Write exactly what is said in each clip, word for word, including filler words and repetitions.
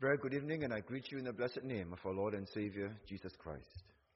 very good evening, and I greet you in the blessed name of our Lord and Savior, Jesus Christ.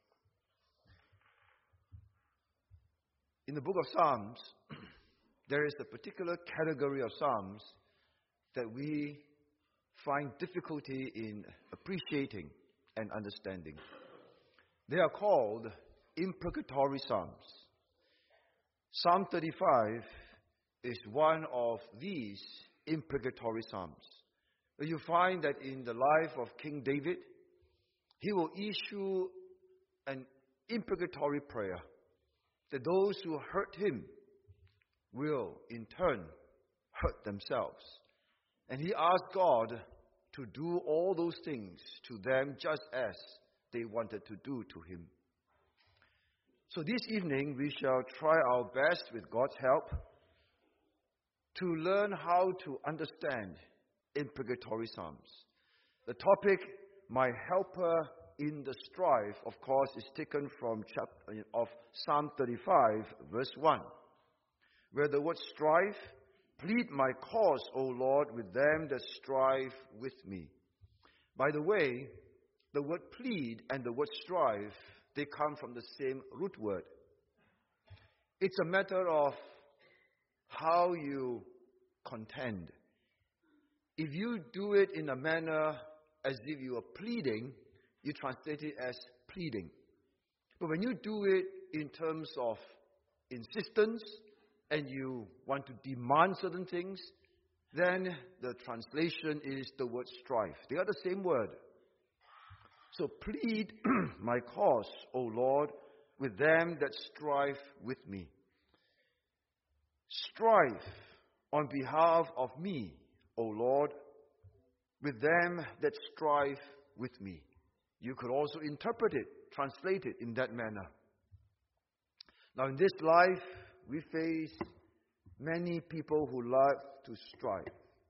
In the book of Psalms, there is a particular category of Psalms that we find difficulty in appreciating and understanding. They are called imprecatory Psalms. Psalm thirty-five is one of these imprecatory Psalms. You find that in the life of King David, he will issue an imprecatory prayer that those who hurt him will in turn hurt themselves. And he asked God to do all those things to them just as they wanted to do to him. So this evening we shall try our best with God's help to learn how to understand imprecatory Psalms. The topic, My Helper in the Strife, of course, is taken from chapter of Psalm thirty-five, verse one, where the word strife, plead my cause, O Lord, with them that strive with me. By the way, the word plead and the word strive, they come from the same root word. It's a matter of how you contend. If you do it in a manner as if you are pleading, you translate it as pleading. But when you do it in terms of insistence and you want to demand certain things, then the translation is the word strife. They are the same word. So plead my cause, O Lord, with them that strive with me. Strive on behalf of me, O Lord, with them that strive with me. You could also interpret it, translate it in that manner. Now in this life, we face many people who love to strive.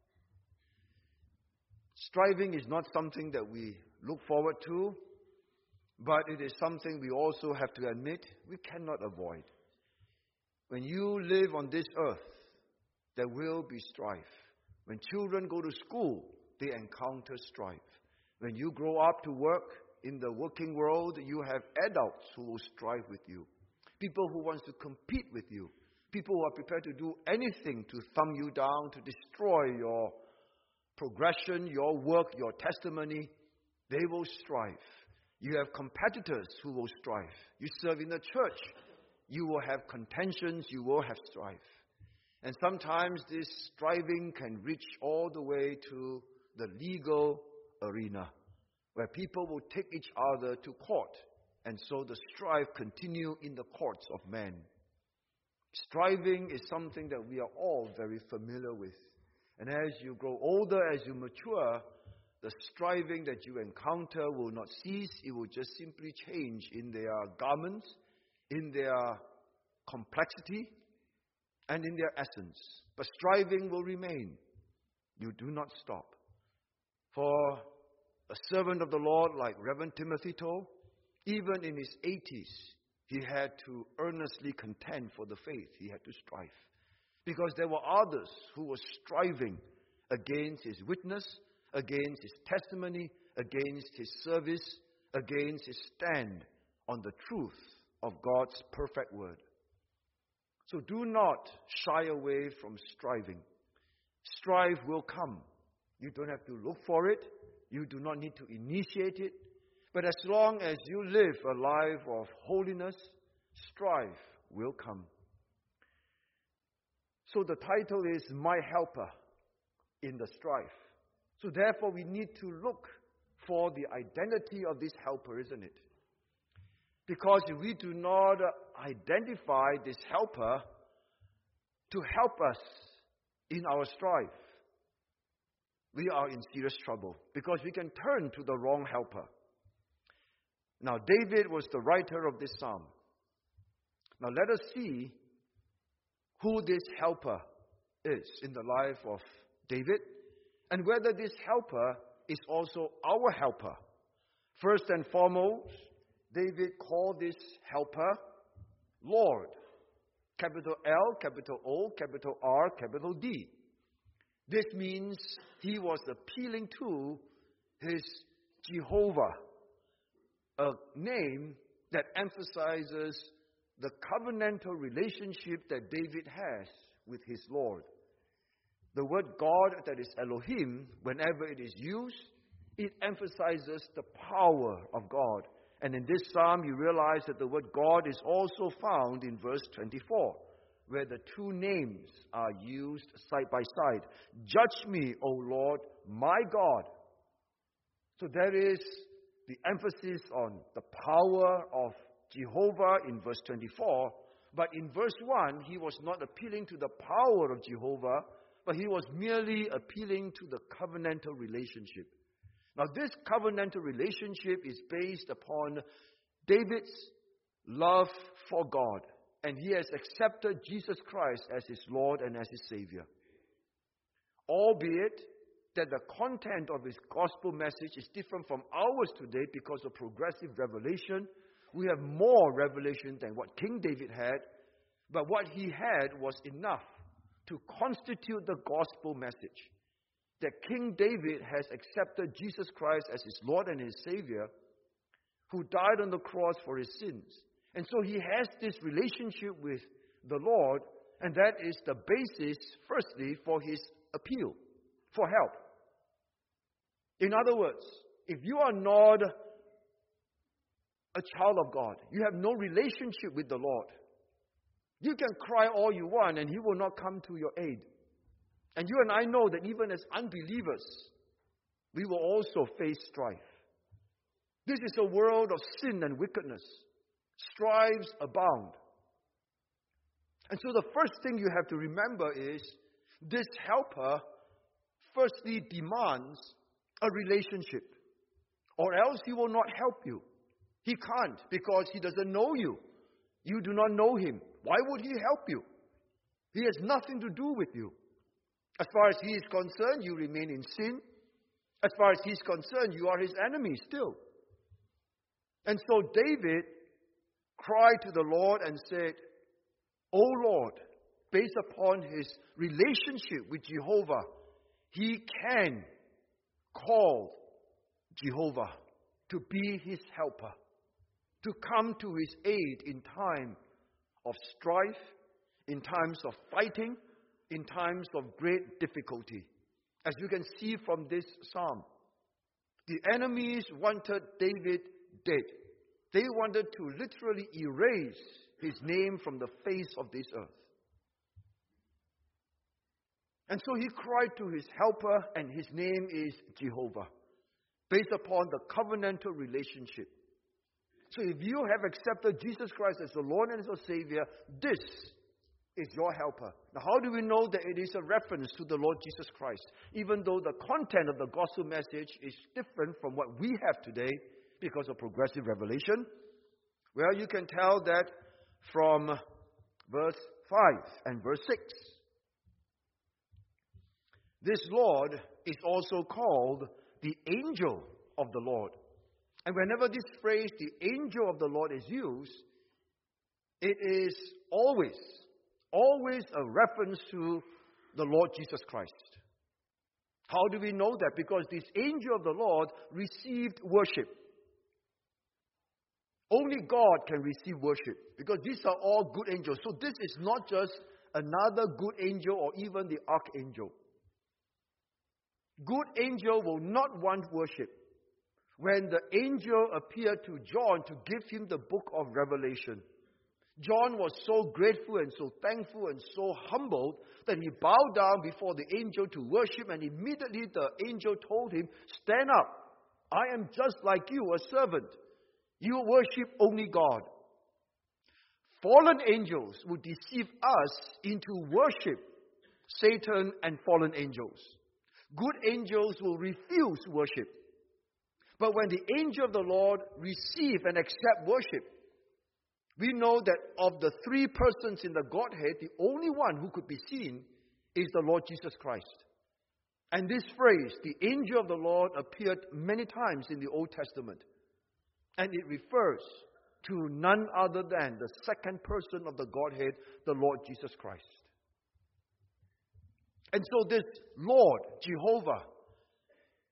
Striving is not something that we look forward to, but it is something we also have to admit we cannot avoid. When you live on this earth, there will be strife. When children go to school, they encounter strife. When you grow up to work in the working world, you have adults who will strive with you. People who want to compete with you. People who are prepared to do anything to thumb you down, to destroy your progression, your work, your testimony. They will strive. You have competitors who will strive. You serve in the church. You will have contentions. You will have strife. And sometimes this striving can reach all the way to the legal arena, where people will take each other to court. And so the strife continue in the courts of men. Striving is something that we are all very familiar with. And as you grow older, as you mature, the striving that you encounter will not cease. It will just simply change in their garments, in their complexity, and in their essence. But striving will remain. You do not stop. For a servant of the Lord like Reverend Timothy told, even in his eighties, he had to earnestly contend for the faith. He had to strive. Because there were others who were striving against his witness, against his testimony, against his service, against his stand on the truth of God's perfect word. So do not shy away from striving. Strife will come. You don't have to look for it. You do not need to initiate it. But as long as you live a life of holiness, strife will come. So the title is My Helper in the Strife. So therefore we need to look for the identity of this helper, isn't it? Because if we do not identify this helper to help us in our strife, we are in serious trouble because we can turn to the wrong helper. Now, David was the writer of this psalm. Now, let us see who this helper is in the life of David and whether this helper is also our helper. First and foremost, David called this helper Lord. Capital L, capital O, capital R, capital D. This means he was appealing to his Jehovah, a name that emphasizes the covenantal relationship that David has with his Lord. The word God, that is Elohim, whenever it is used, it emphasizes the power of God. And in this psalm, you realize that the word God is also found in verse twenty-four, where the two names are used side by side. Judge me, O Lord, my God. So there is the emphasis on the power of Jehovah in verse twenty-four. But in verse one, he was not appealing to the power of Jehovah, but he was merely appealing to the covenantal relationship. Now, this covenantal relationship is based upon David's love for God, and he has accepted Jesus Christ as his Lord and as his Savior. Albeit that the content of his gospel message is different from ours today because of progressive revelation. We have more revelation than what King David had, but what he had was enough to constitute the gospel message. That King David has accepted Jesus Christ as his Lord and his Savior, who died on the cross for his sins. And so he has this relationship with the Lord, and that is the basis, firstly, for his appeal, for help. In other words, if you are not a child of God, you have no relationship with the Lord, you can cry all you want and he will not come to your aid. And you and I know that even as unbelievers, we will also face strife. This is a world of sin and wickedness. Strifes abound. And so the first thing you have to remember is this helper firstly demands a relationship, or else he will not help you. He can't, because he doesn't know you. You do not know him. Why would he help you? He has nothing to do with you. As far as he is concerned, you remain in sin. As far as he is concerned, you are his enemy still. And so David cried to the Lord and said, O Lord, based upon his relationship with Jehovah, he can call Jehovah to be his helper, to come to his aid in time of strife, in times of fighting, in times of great difficulty. As you can see from this psalm, the enemies wanted David dead. They wanted to literally erase his name from the face of this earth. And so he cried to his helper, and his name is Jehovah, based upon the covenantal relationship. So if you have accepted Jesus Christ as the Lord and as your Savior, this is your helper. Now, how do we know that it is a reference to the Lord Jesus Christ? Even though the content of the gospel message is different from what we have today because of progressive revelation. Well, you can tell that from verse five and verse six. This Lord is also called the angel of the Lord. And whenever this phrase, the angel of the Lord, is used, it is always, always a reference to the Lord Jesus Christ. How do we know that? Because this angel of the Lord received worship. Only God can receive worship, because these are all good angels. So this is not just another good angel or even the archangel. Good angel will not want worship. When the angel appeared to John to give him the book of Revelation, John was so grateful and so thankful and so humbled that he bowed down before the angel to worship, and immediately the angel told him, "Stand up. I am just like you, a servant. You worship only God." Fallen angels will deceive us into worship Satan and fallen angels. Good angels will refuse worship. But when the angel of the Lord receive and accept worship, we know that of the three persons in the Godhead, the only one who could be seen is the Lord Jesus Christ. And this phrase, the angel of the Lord, appeared many times in the Old Testament. And it refers to none other than the second person of the Godhead, the Lord Jesus Christ. And so this Lord, Jehovah,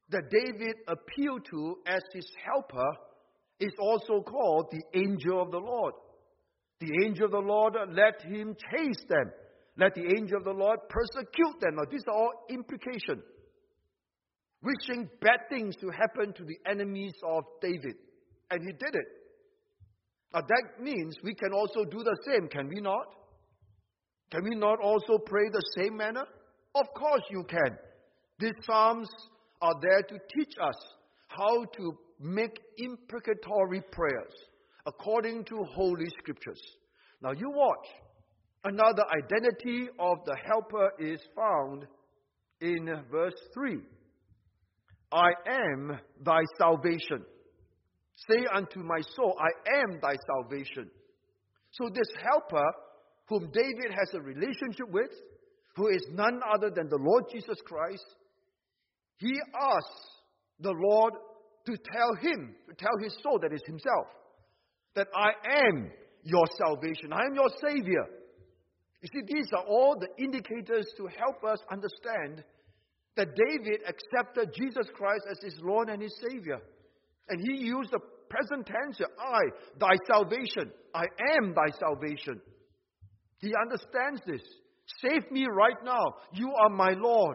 that David appealed to as his helper is also called the angel of the Lord. The angel of the Lord let him chase them. Let the angel of the Lord persecute them. Now, these are all implications. Wishing bad things to happen to the enemies of David. And he did it. Now, that means we can also do the same, can we not? Can we not also pray the same manner? Of course you can. These Psalms are there to teach us how to make imprecatory prayers according to Holy Scriptures. Now you watch. Another identity of the helper is found in verse three. I am thy salvation. Say unto my soul, I am thy salvation. So this helper, whom David has a relationship with, who is none other than the Lord Jesus Christ, he asks the Lord to tell him, to tell his soul, that is himself, that I am your salvation. I am your Savior. You see, these are all the indicators to help us understand that David accepted Jesus Christ as his Lord and his Savior. And he used the present tense, I, thy salvation. I am thy salvation. He understands this. Save me right now. You are my Lord.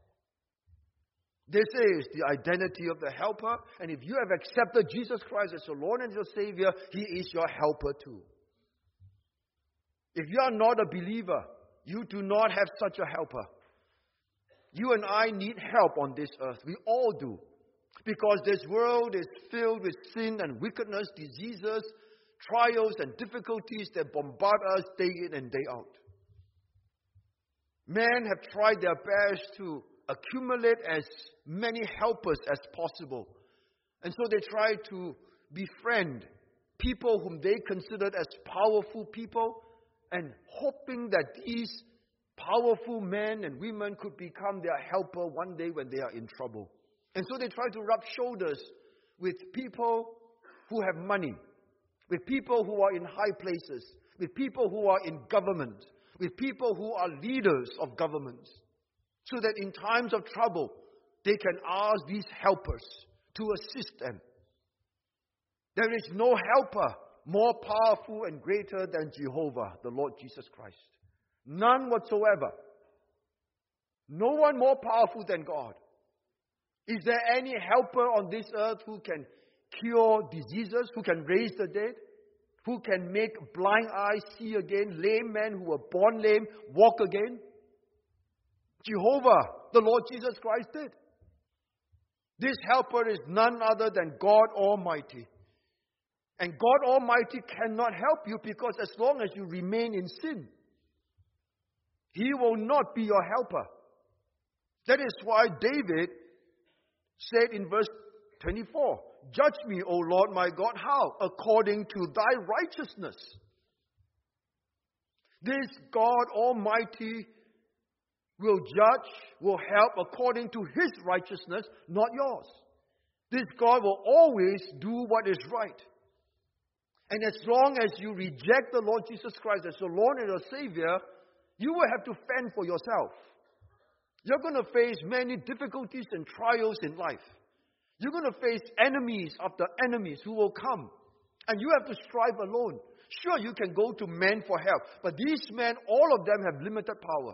This is the identity of the helper. And if you have accepted Jesus Christ as your Lord and your Savior, he is your helper too. If you are not a believer, you do not have such a helper. You and I need help on this earth. We all do. Because this world is filled with sin and wickedness, diseases, trials and difficulties that bombard us day in and day out. Men have tried their best to accumulate as many helpers as possible. And so they try to befriend people whom they considered as powerful people, and hoping that these powerful men and women could become their helper one day when they are in trouble. And so they try to rub shoulders with people who have money, with people who are in high places, with people who are in government, with people who are leaders of governments, so that in times of trouble, they can ask these helpers to assist them. There is no helper more powerful and greater than Jehovah, the Lord Jesus Christ. None whatsoever. No one more powerful than God. Is there any helper on this earth who can cure diseases, who can raise the dead, who can make blind eyes see again, lame men who were born lame walk again? Jehovah, the Lord Jesus Christ did. This helper is none other than God Almighty. And God Almighty cannot help you because as long as you remain in sin, he will not be your helper. That is why David said in verse twenty-four, judge me, O Lord my God, how? According to thy righteousness. This God Almighty will judge, will help according to his righteousness, not yours. This God will always do what is right. And as long as you reject the Lord Jesus Christ as your Lord and your Savior, you will have to fend for yourself. You're going to face many difficulties and trials in life. You're going to face enemies after enemies who will come. And you have to strive alone. Sure, you can go to men for help. But these men, all of them have limited power.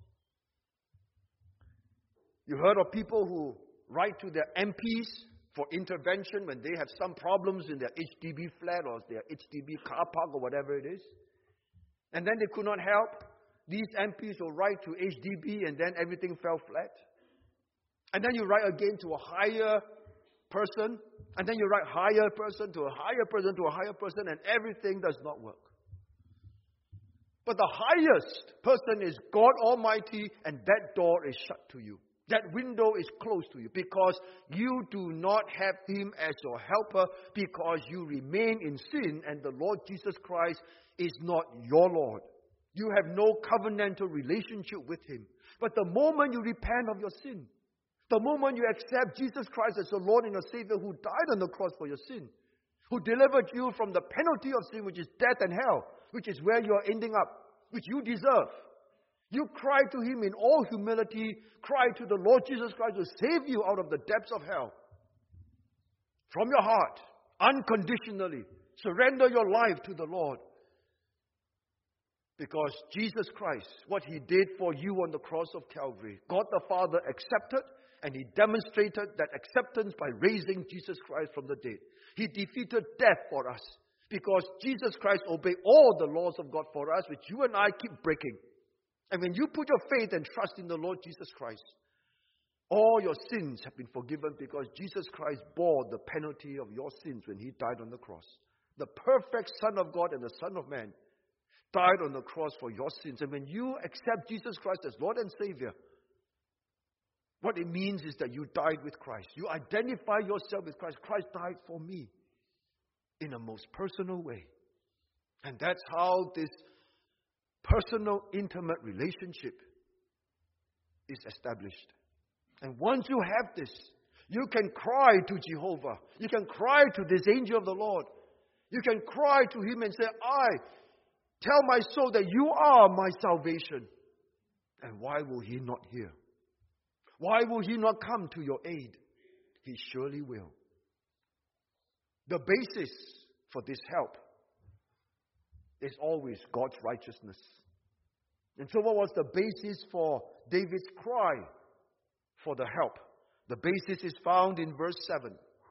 You heard of people who write to their M Ps for intervention when they have some problems in their H D B flat or their H D B car park or whatever it is. And then they could not help. These M Ps will write to H D B and then everything fell flat. And then you write again to a higher person. And then you write higher person to a higher person to a higher person, and everything does not work. But the highest person is God Almighty, and that door is shut to you. That window is closed to you because you do not have him as your helper, because you remain in sin and the Lord Jesus Christ is not your Lord. You have no covenantal relationship with him. But the moment you repent of your sin, the moment you accept Jesus Christ as your Lord and your Savior who died on the cross for your sin, who delivered you from the penalty of sin, which is death and hell, which is where you are ending up, which you deserve. You cry to Him in all humility. Cry to the Lord Jesus Christ to save you out of the depths of hell. From your heart, unconditionally, surrender your life to the Lord. Because Jesus Christ, what He did for you on the cross of Calvary, God the Father accepted, and He demonstrated that acceptance by raising Jesus Christ from the dead. He defeated death for us because Jesus Christ obeyed all the laws of God for us, which you and I keep breaking. And when you put your faith and trust in the Lord Jesus Christ, all your sins have been forgiven because Jesus Christ bore the penalty of your sins when He died on the cross. The perfect Son of God and the Son of Man died on the cross for your sins. And when you accept Jesus Christ as Lord and Savior, what it means is that you died with Christ. You identify yourself with Christ. Christ died for me in a most personal way. And that's how this personal, intimate relationship is established. And once you have this, you can cry to Jehovah. You can cry to this angel of the Lord. You can cry to Him and say, I tell my soul that you are my salvation. And why will He not hear? Why will He not come to your aid? He surely will. The basis for this help is always God's righteousness. And so what was the basis for David's cry for the help? The basis is found in verse seven.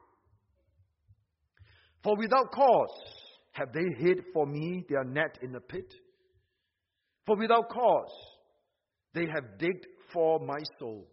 For without cause have they hid for me their net in the pit. For without cause they have digged for my soul.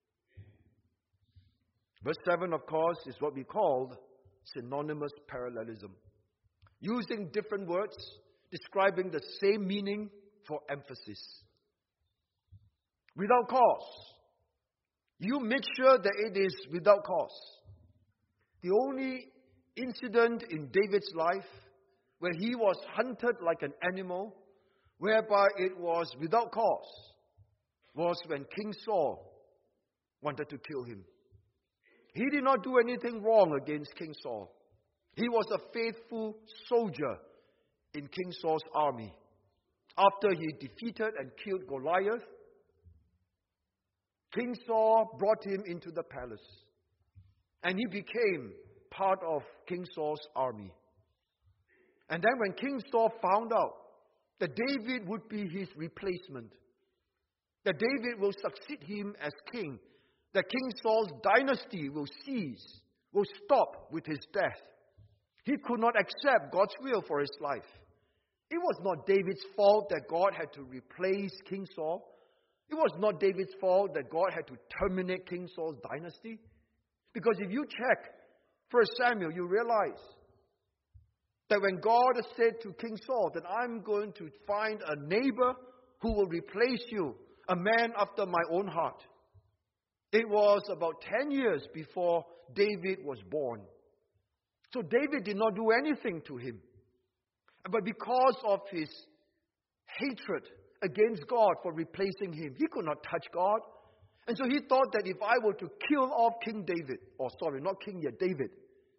Verse seven, of course, is what we call synonymous parallelism. Using different words, describing the same meaning for emphasis. Without cause. You make sure that it is without cause. The only incident in David's life where he was hunted like an animal, whereby it was without cause, was when King Saul wanted to kill him. He did not do anything wrong against King Saul. He was a faithful soldier in King Saul's army. After he defeated and killed Goliath, King Saul brought him into the palace. And he became part of King Saul's army. And then when King Saul found out that David would be his replacement, that David will succeed him as king, that King Saul's dynasty will cease, will stop with his death, he could not accept God's will for his life. It was not David's fault that God had to replace King Saul. It was not David's fault that God had to terminate King Saul's dynasty. Because if you check First Samuel, you realize that when God said to King Saul that I'm going to find a neighbor who will replace you, a man after my own heart, it was about ten years before David was born. So David did not do anything to him. But because of his hatred against God for replacing him, he could not touch God. And so he thought that if I were to kill off King David, or sorry, not King yet, David,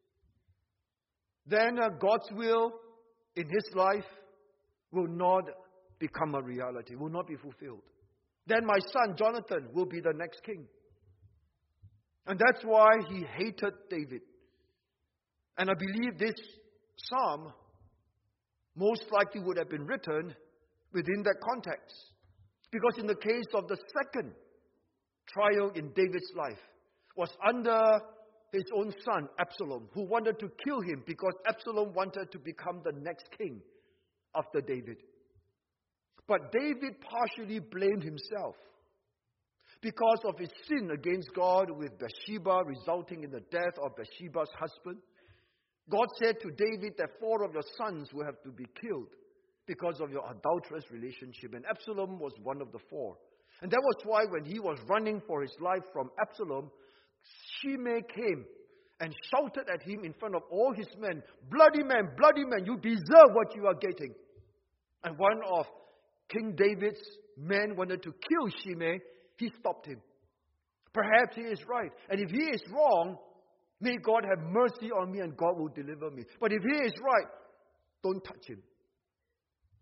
then uh, God's will in his life will not become a reality, will not be fulfilled. Then my son Jonathan will be the next king. And that's why he hated David. And I believe this psalm most likely would have been written within that context. Because in the case of the second trial in David's life was under his own son, Absalom, who wanted to kill him because Absalom wanted to become the next king after David. But David partially blamed himself because of his sin against God with Bathsheba, resulting in the death of Bathsheba's husband. God said to David that four of your sons will have to be killed because of your adulterous relationship. And Absalom was one of the four. And that was why when he was running for his life from Absalom, Shimei came and shouted at him in front of all his men, "Bloody man, bloody man, you deserve what you are getting." And one of King David's men wanted to kill Shimei. He stopped him. Perhaps he is right. And if he is wrong, may God have mercy on me and God will deliver me. But if he is right, don't touch him.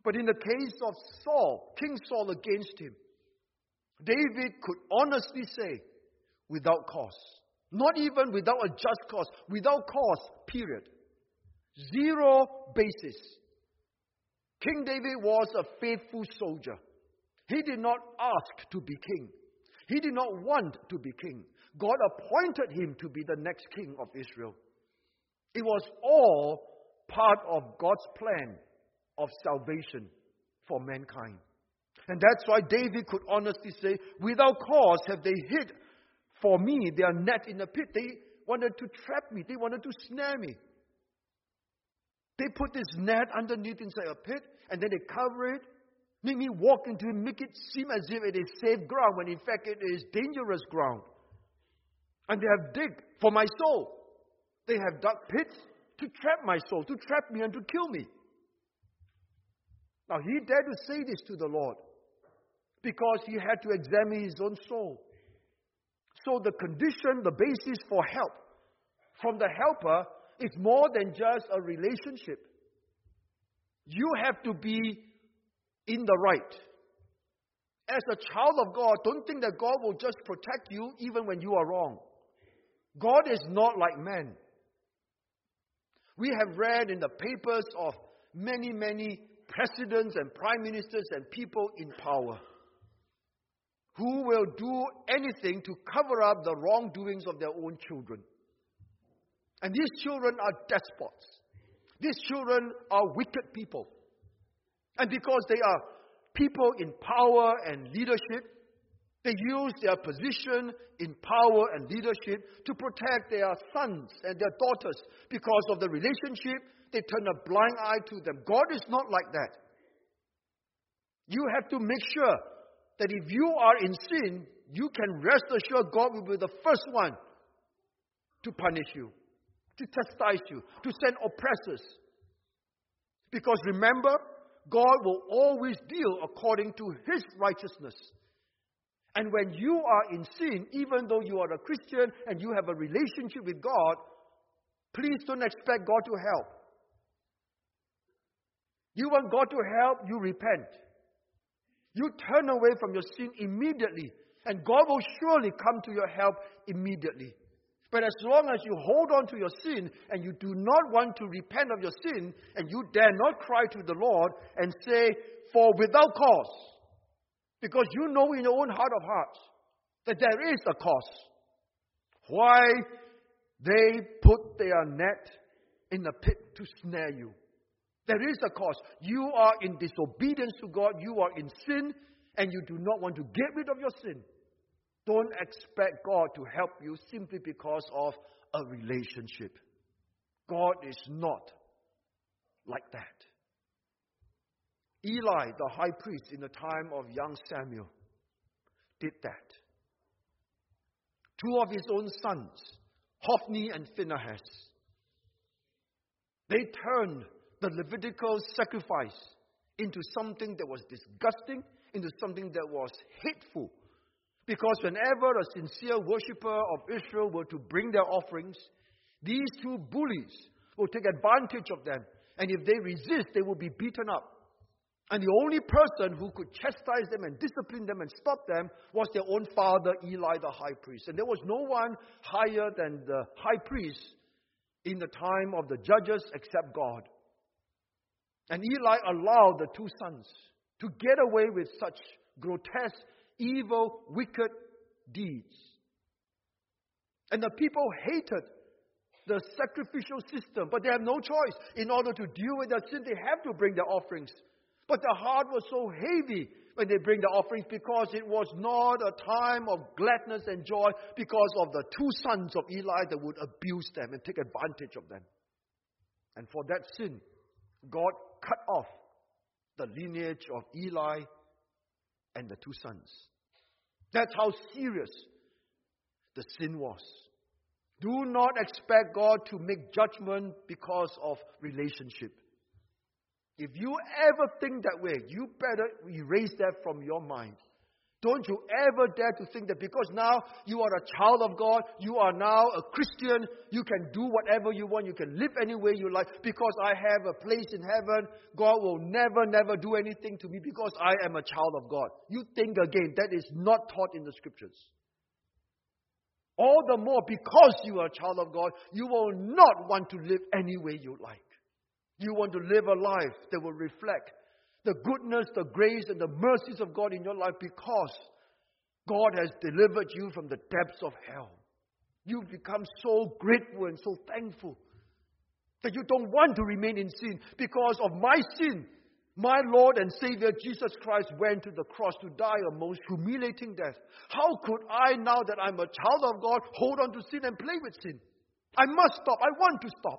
But in the case of Saul, King Saul against him, David could honestly say, without cause. Not even without a just cause. Without cause, period. Zero basis. King David was a faithful soldier. He did not ask to be king. He did not want to be king. God appointed him to be the next king of Israel. It was all part of God's plan of salvation for mankind. And that's why David could honestly say, without cause have they hid for me their net in a pit. They wanted to trap me. They wanted to snare me. They put this net underneath inside a pit, and then they cover it, make me walk into it, make it seem as if it is safe ground, when in fact it is dangerous ground. And they have digged for my soul. They have dug pits to trap my soul, to trap me and to kill me. Now he dared to say this to the Lord because he had to examine his own soul. So the condition, the basis for help from the helper is more than just a relationship. You have to be in the right. As a child of God, don't think that God will just protect you even when you are wrong. God is not like man. We have read in the papers of many, many presidents and prime ministers and people in power who will do anything to cover up the wrongdoings of their own children. And these children are despots. These children are wicked people. And because they are people in power and leadership, they use their position in power and leadership to protect their sons and their daughters. Because of the relationship, they turn a blind eye to them. God is not like that. You have to make sure that if you are in sin, you can rest assured God will be the first one to punish you, to chastise you, to send oppressors. Because remember, God will always deal according to His righteousness. And when you are in sin, even though you are a Christian and you have a relationship with God, please don't expect God to help. You want God to help, you repent. You turn away from your sin immediately, and God will surely come to your help immediately. But as long as you hold on to your sin, and you do not want to repent of your sin, and you dare not cry to the Lord and say, for without cause, because you know in your own heart of hearts that there is a cause why they put their net in the pit to snare you. There is a cause. You are in disobedience to God. You are in sin, and you do not want to get rid of your sin. Don't expect God to help you simply because of a relationship. God is not like that. Eli, the high priest in the time of young Samuel, did that. Two of his own sons, Hophni and Phinehas, they turned the Levitical sacrifice into something that was disgusting, into something that was hateful. Because whenever a sincere worshiper of Israel were to bring their offerings, these two bullies will take advantage of them. And if they resist, they will be beaten up. And the only person who could chastise them and discipline them and stop them was their own father, Eli, the high priest. And there was no one higher than the high priest in the time of the judges except God. And Eli allowed the two sons to get away with such grotesque, evil, wicked deeds. And the people hated the sacrificial system, but they have no choice. In order to deal with their sin, they have to bring their offerings. But their heart was so heavy when they bring the offerings because it was not a time of gladness and joy because of the two sons of Eli that would abuse them and take advantage of them. And for that sin, God cut off the lineage of Eli and the two sons. That's how serious the sin was. Do not expect God to make judgment because of relationship. If you ever think that way, you better erase that from your mind. Don't you ever dare to think that because now you are a child of God, you are now a Christian, you can do whatever you want, you can live any way you like. Because I have a place in heaven, God will never, never do anything to me because I am a child of God. You think again, that is not taught in the Scriptures. All the more because you are a child of God, you will not want to live any way you like. You want to live a life that will reflect the goodness, the grace, and the mercies of God in your life because God has delivered you from the depths of hell. You've become so grateful and so thankful that you don't want to remain in sin. Because of my sin, my Lord and Savior Jesus Christ went to the cross to die a most humiliating death. How could I, now that I'm a child of God, hold on to sin and play with sin? I must stop. I want to stop.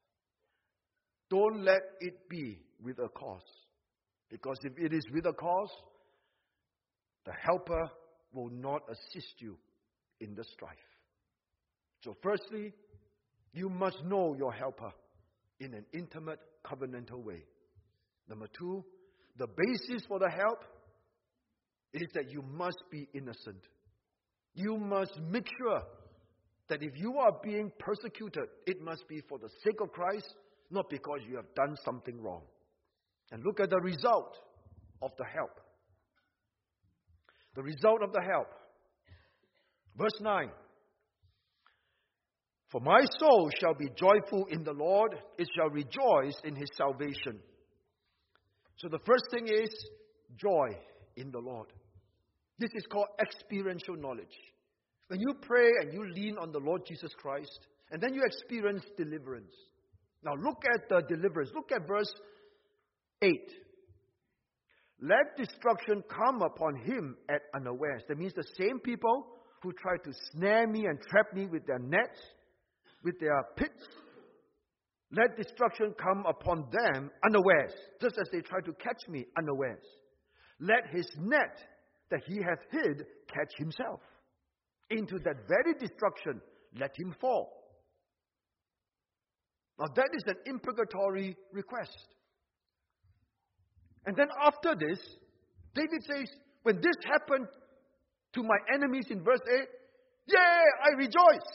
Don't let it be with a cause. Because if it is with a cause, the helper will not assist you in the strife. So firstly, you must know your helper in an intimate, covenantal way. Number two, the basis for the help is that you must be innocent. You must make sure that if you are being persecuted, it must be for the sake of Christ, not because you have done something wrong. And look at the result of the help. The result of the help. Verse nine. For my soul shall be joyful in the Lord, it shall rejoice in His salvation. So the first thing is joy in the Lord. This is called experiential knowledge. When you pray and you lean on the Lord Jesus Christ, and then you experience deliverance. Now look at the deliverance. Look at verse eight. Let destruction come upon him at unawares. That means the same people who try to snare me and trap me with their nets, with their pits, let destruction come upon them unawares, just as they try to catch me unawares. Let his net that he hath hid catch himself. Into that very destruction let him fall. Now that is an imprecatory request. And then after this, David says, when this happened to my enemies in verse eight, yea, I rejoice.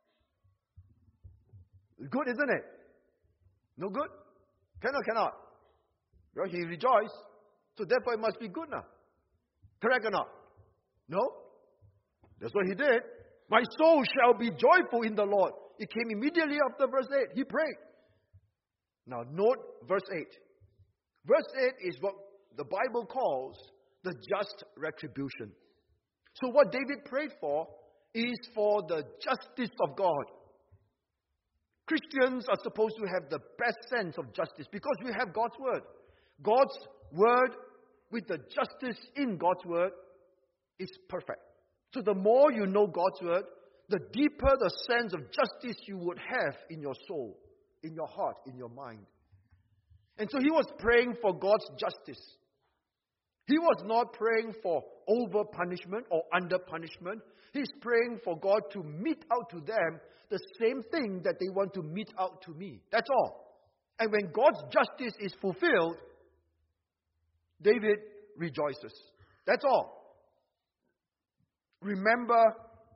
Good, isn't it? No good? Can or cannot? Well, he rejoiced, so therefore it must be good now. Correct or not? No? That's what he did. My soul shall be joyful in the Lord. It came immediately after verse eight. He prayed. Now note verse eight. Verse eight is what the Bible calls the just retribution. So what David prayed for is for the justice of God. Christians are supposed to have the best sense of justice because we have God's Word. God's Word with the justice in God's Word is perfect. So the more you know God's Word, the deeper the sense of justice you would have in your soul, in your heart, in your mind. And so he was praying for God's justice. He was not praying for over punishment or under punishment. He's praying for God to mete out to them the same thing that they want to mete out to me. That's all. And when God's justice is fulfilled, David rejoices. That's all. Remember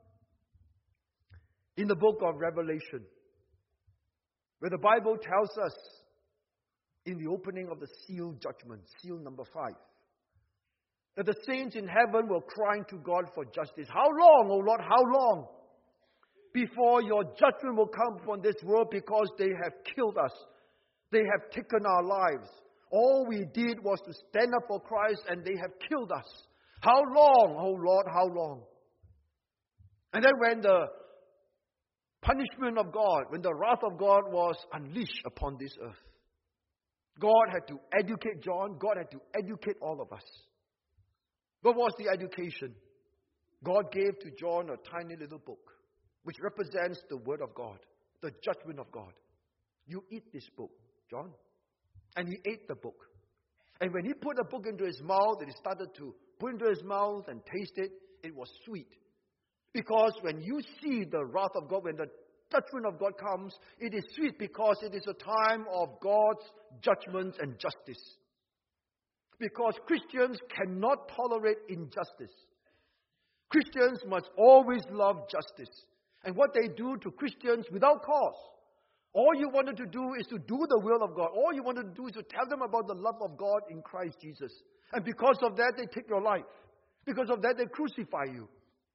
in the book of Revelation, where the Bible tells us in the opening of the seal judgment, seal number five, that the saints in heaven were crying to God for justice. How long, O Lord, how long before your judgment will come upon this world, because they have killed us. They have taken our lives. All we did was to stand up for Christ and they have killed us. How long, O Lord, how long? And then when the punishment of God, when the wrath of God was unleashed upon this earth, God had to educate John. God had to educate all of us. What was the education? God gave to John a tiny little book, which represents the Word of God, the judgment of God. You eat this book, John. And he ate the book. And when he put the book into his mouth, and he started to put it into his mouth and taste it, it was sweet. Because when you see the wrath of God, when the judgment of God comes, it is sweet because it is a time of God's judgments and justice. Because Christians cannot tolerate injustice. Christians must always love justice. And what they do to Christians without cause. All you wanted to do is to do the will of God. All you wanted to do is to tell them about the love of God in Christ Jesus. And because of that, they take your life. Because of that, they crucify you.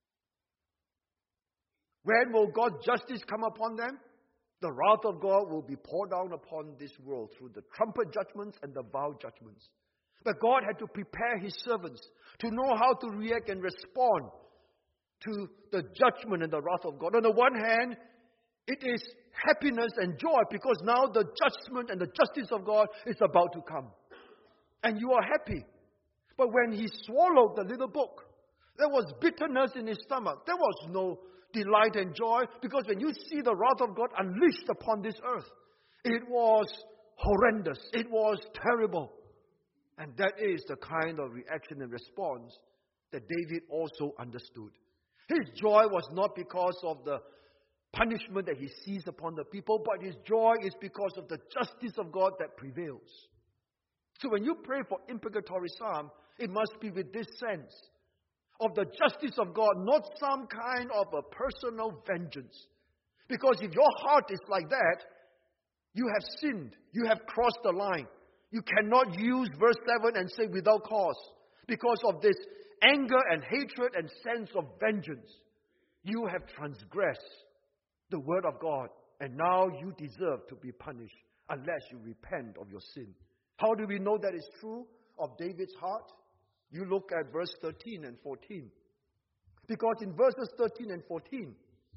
When will God's justice come upon them? The wrath of God will be poured down upon this world through the trumpet judgments and the vow judgments. But God had to prepare His servants to know how to react and respond to the judgment and the wrath of God. On the one hand, it is happiness and joy because now the judgment and the justice of God is about to come. And you are happy. But when He swallowed the little book, there was bitterness in His stomach. There was no delight and joy, because when you see the wrath of God unleashed upon this earth, it was horrendous. It was terrible. And that is the kind of reaction and response that David also understood. His joy was not because of the punishment that he sees upon the people, but his joy is because of the justice of God that prevails. So when you pray for imprecatory psalm, it must be with this sense of the justice of God, not some kind of a personal vengeance. Because if your heart is like that, you have sinned. You have crossed the line. You cannot use verse seven and say without cause. Because of this anger and hatred and sense of vengeance, you have transgressed the word of God. And now you deserve to be punished unless you repent of your sin. How do we know that is true of David's heart? You look at verse thirteen and fourteen. Because in verses thirteen and fourteen,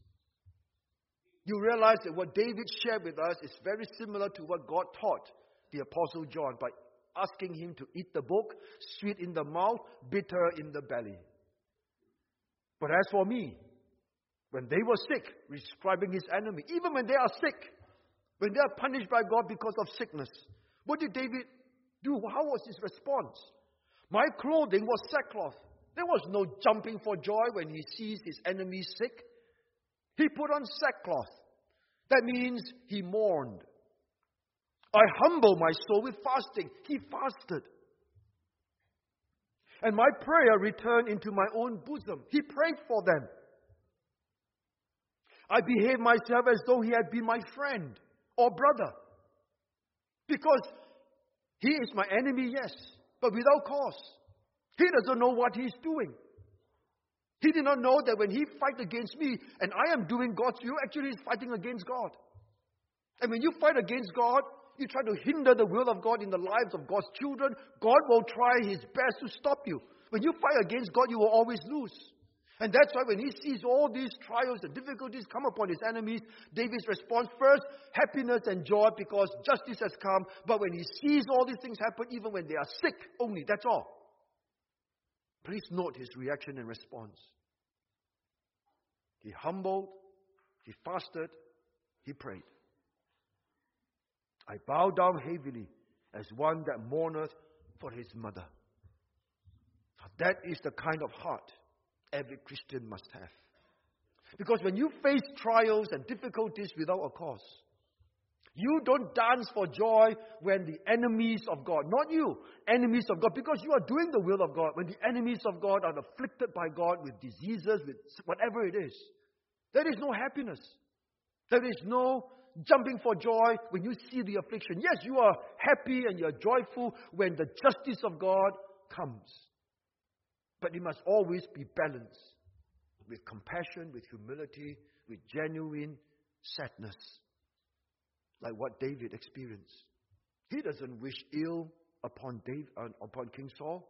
you realize that what David shared with us is very similar to what God taught the Apostle John by asking him to eat the book, sweet in the mouth, bitter in the belly. But as for me, when they were sick, describing his enemy, even when they are sick, when they are punished by God because of sickness, what did David do? How was his response? My clothing was sackcloth. There was no jumping for joy when he sees his enemies sick. He put on sackcloth. That means he mourned. I humble my soul with fasting. He fasted. And my prayer returned into my own bosom. He prayed for them. I behaved myself as though he had been my friend or brother. Because he is my enemy, yes, but without cause. He doesn't know what he's doing. He did not know that when he fights against me and I am doing God's will, actually he's fighting against God. And when you fight against God, you try to hinder the will of God in the lives of God's children, God will try his best to stop you. When you fight against God, you will always lose. And that's why when he sees all these trials and difficulties come upon his enemies, David's response first, happiness and joy because justice has come. But when he sees all these things happen, even when they are sick only, that's all. Please note his reaction and response. He humbled, he fasted, he prayed. I bow down heavily as one that mourneth for his mother. That is the kind of heart every Christian must have. Because when you face trials and difficulties without a cause, you don't dance for joy when the enemies of God, not you, enemies of God, because you are doing the will of God. When the enemies of God are afflicted by God with diseases, with whatever it is, there is no happiness. There is no jumping for joy when you see the affliction. Yes, you are happy and you are joyful when the justice of God comes. But it must always be balanced with compassion, with humility, with genuine sadness. Like what David experienced. He doesn't wish ill upon David, uh, upon King Saul.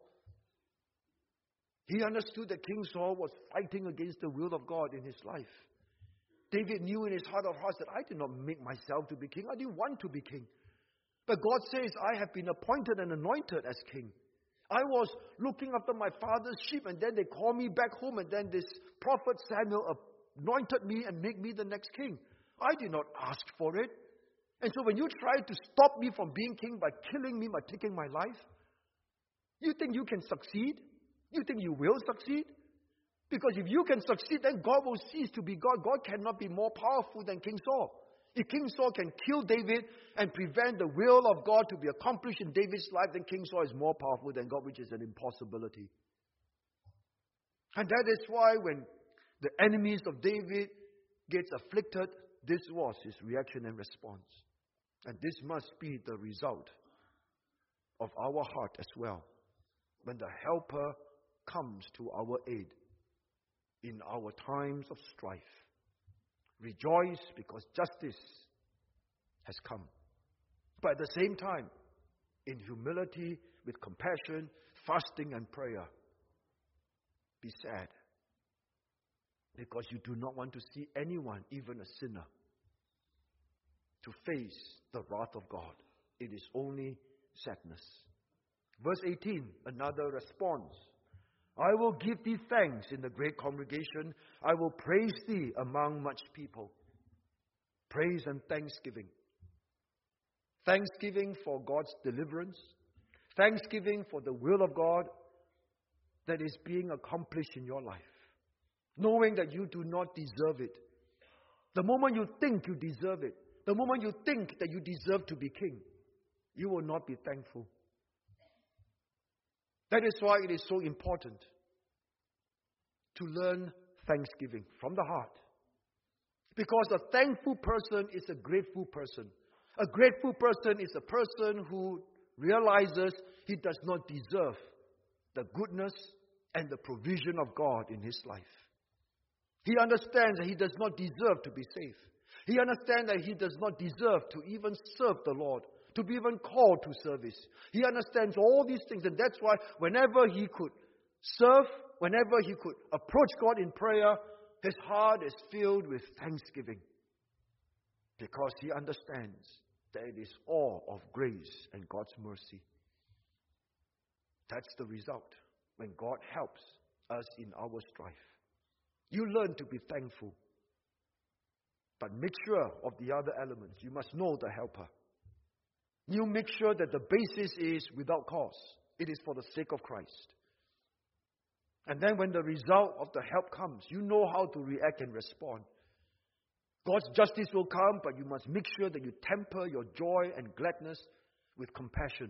He understood that King Saul was fighting against the will of God in his life. David knew in his heart of hearts that I did not make myself to be king. I didn't want to be king. But God says, I have been appointed and anointed as king. I was looking after my father's sheep, and then they called me back home, and then this prophet Samuel anointed me and made me the next king. I did not ask for it. And so when you try to stop me from being king by killing me, by taking my life, you think you can succeed? You think you will succeed? Because if you can succeed, then God will cease to be God. God cannot be more powerful than King Saul. If King Saul can kill David and prevent the will of God to be accomplished in David's life, then King Saul is more powerful than God, which is an impossibility. And that is why when the enemies of David gets afflicted, this was his reaction and response. And this must be the result of our heart as well. When the helper comes to our aid in our times of strife. Rejoice because justice has come. But at the same time, in humility, with compassion, fasting and prayer, be sad. Because you do not want to see anyone, even a sinner, to face the wrath of God. It is only sadness. Verse eighteen, another response. I will give thee thanks in the great congregation. I will praise thee among much people. Praise and thanksgiving. Thanksgiving for God's deliverance. Thanksgiving for the will of God that is being accomplished in your life. Knowing that you do not deserve it. The moment you think you deserve it, the moment you think that you deserve to be king, you will not be thankful. That is why it is so important to learn thanksgiving from the heart. Because a thankful person is a grateful person. A grateful person is a person who realizes he does not deserve the goodness and the provision of God in his life. He understands that he does not deserve to be saved. He understands that he does not deserve to even serve the Lord, to be even called to service. He understands all these things, and that's why whenever he could serve, whenever he could approach God in prayer, his heart is filled with thanksgiving. Because he understands that it is all of grace and God's mercy. That's the result when God helps us in our strife. You learn to be thankful. But make sure of the other elements. You must know the helper. You make sure that the basis is without cause. It is for the sake of Christ. And then when the result of the help comes, you know how to react and respond. God's justice will come, but you must make sure that you temper your joy and gladness with compassion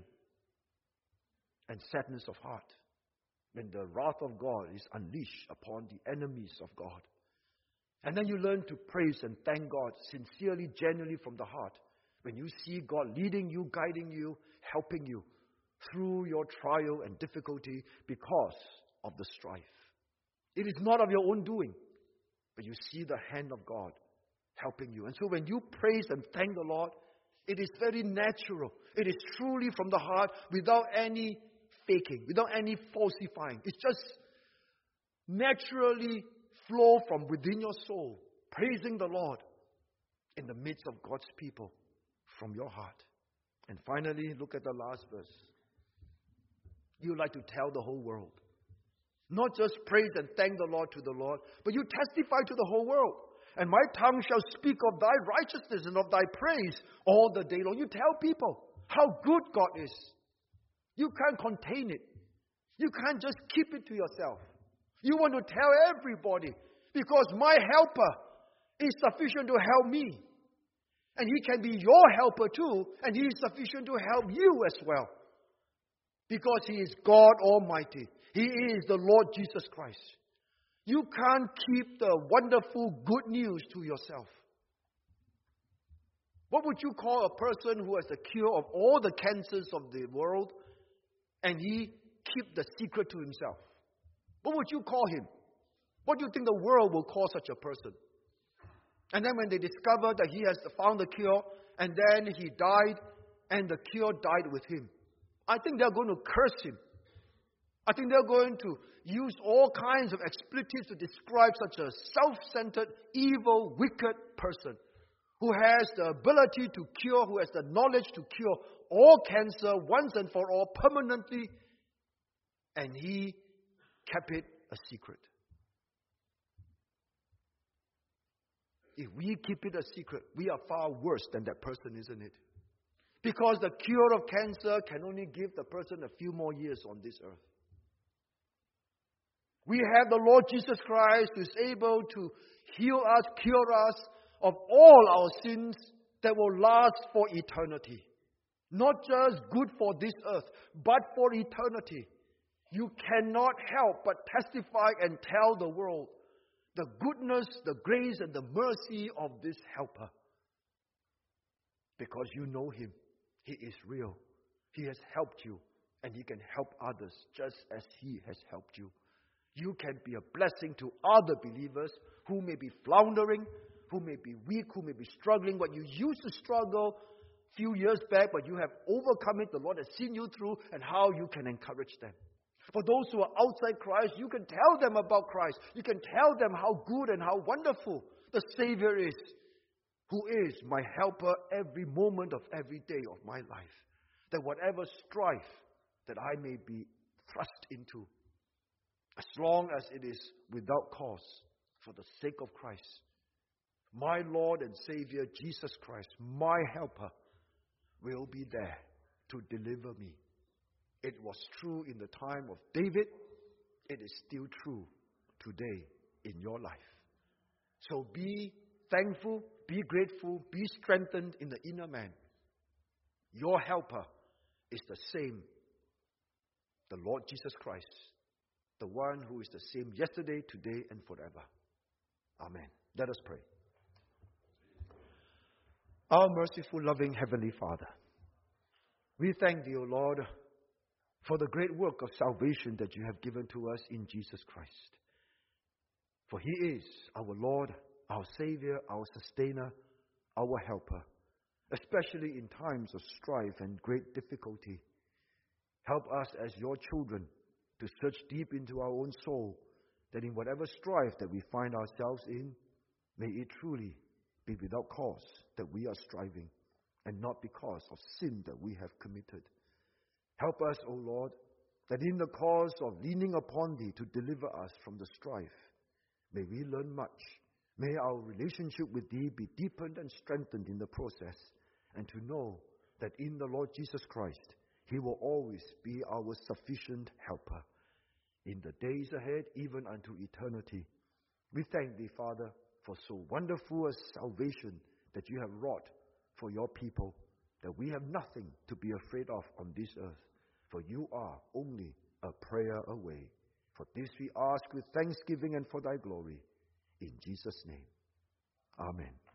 and sadness of heart when the wrath of God is unleashed upon the enemies of God. And then you learn to praise and thank God sincerely, genuinely from the heart when you see God leading you, guiding you, helping you through your trial and difficulty because of the strife. It is not of your own doing, but you see the hand of God helping you. And so when you praise and thank the Lord, it is very natural. It is truly from the heart without any faking, without any falsifying. It's just naturally flow from within your soul, praising the Lord in the midst of God's people from your heart. And finally, look at the last verse. You like to tell the whole world. Not just praise and thank the Lord to the Lord, but you testify to the whole world. And my tongue shall speak of thy righteousness and of thy praise all the day long. You tell people how good God is. You can't contain it. You can't just keep it to yourself. You want to tell everybody because my helper is sufficient to help me. And he can be your helper too, and he is sufficient to help you as well. Because he is God Almighty. He is the Lord Jesus Christ. You can't keep the wonderful good news to yourself. What would you call a person who has the cure of all the cancers of the world and he keep the secret to himself? What would you call him? What do you think the world will call such a person? And then when they discover that he has found the cure and then he died and the cure died with him, I think they're going to curse him. I think they're going to use all kinds of expletives to describe such a self-centered, evil, wicked person who has the ability to cure, who has the knowledge to cure all cancer once and for all, permanently, and he kept it a secret. If we keep it a secret, we are far worse than that person, isn't it? Because the cure of cancer can only give the person a few more years on this earth. We have the Lord Jesus Christ who is able to heal us, cure us of all our sins that will last for eternity. Not just good for this earth, but for eternity. you cannot help but testify and tell the world the goodness, the grace, and the mercy of this helper. Because you know him. He is real. He has helped you, and he can help others just as he has helped you. You can be a blessing to other believers who may be floundering, who may be weak, who may be struggling. What you used to struggle a few years back, but you have overcome it. The Lord has seen you through, and how you can encourage them. For those who are outside Christ, you can tell them about Christ. You can tell them how good and how wonderful the Savior is, who is my helper every moment of every day of my life. That whatever strife that I may be thrust into, as long as it is without cause, for the sake of Christ, my Lord and Savior Jesus Christ, my helper, will be there to deliver me. It was true in the time of David. It is still true today in your life. So be thankful, be grateful, be strengthened in the inner man. Your helper is the same, the Lord Jesus Christ, the one who is the same yesterday, today, and forever. Amen. Let us pray. Our merciful, loving Heavenly Father, we thank Thee, O Lord, for the great work of salvation that You have given to us in Jesus Christ. For He is our Lord, our Savior, our Sustainer, our Helper, especially in times of strife and great difficulty. Help us as Your children to search deep into our own soul, that in whatever strife that we find ourselves in, may it truly be without cause that we are striving, and not because of sin that we have committed. Help us, O Lord, that in the cause of leaning upon Thee to deliver us from the strife, may we learn much. May our relationship with Thee be deepened and strengthened in the process, and to know that in the Lord Jesus Christ, He will always be our sufficient helper in the days ahead, even unto eternity. We thank Thee, Father, for so wonderful a salvation that You have wrought for Your people, that we have nothing to be afraid of on this earth, for You are only a prayer away. For this we ask with thanksgiving and for Thy glory. In Jesus' name, amen.